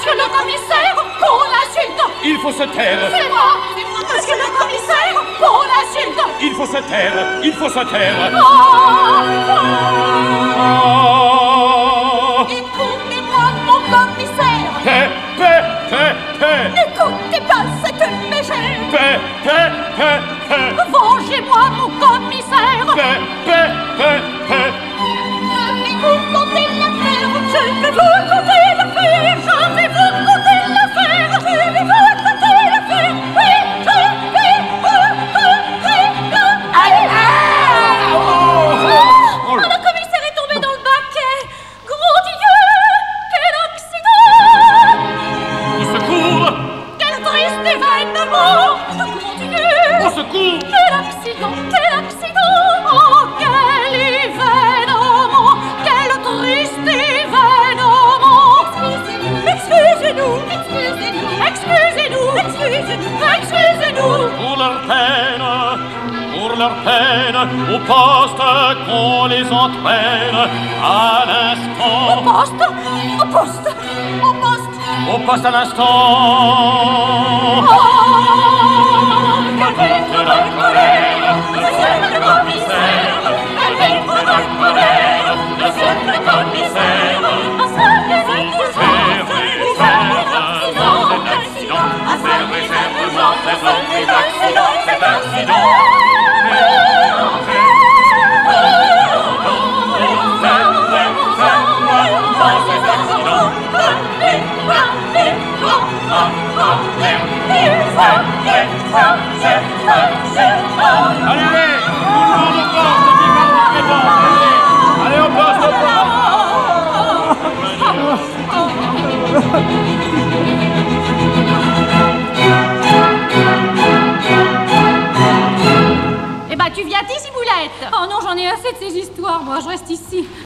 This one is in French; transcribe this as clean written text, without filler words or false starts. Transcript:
Monsieur le commissaire, qu'on l'insulte. Il faut se taire. C'est moi. Monsieur le commissaire, qu'on l'insulte. Il faut se taire. Il faut se taire. Écoutez-moi, mon commissaire. Paix. N'écoutez pas cette mégère. Paix. Vengez-moi, mon commissaire. Paix. Je vais vous conter l'affaire. Je vais vous conter l'affaire. Je vais vous conter l'affaire. Je vais vous conter l'affaire. Oui, je vais vous conter l'affaire. Le commissaire est tombé dans le baquet. Gros Dieu, quel accident! Au secours. Quel triste événement! Gros Dieu! Au secours. Quel accident! Quel accident! Oh, quel événement! Quel triste événement! Excusez-nous! Excusez-nous! Excusez-nous! Excusez-nous! Excusez-nous! Pour leur peine, au poste qu'on les entraîne à l'instant. Au poste! Au poste! Au poste! Au poste à l'instant. Oh, calmez-vous votre colère, monsieur le commissaire. Calmez-vous votre colère, monsieur le commissaire. Cet accident. Allez, au poste. Eh ben, tu viens ici, Boulette. Oh non, j'en ai assez de ces histoires, moi, je reste ici.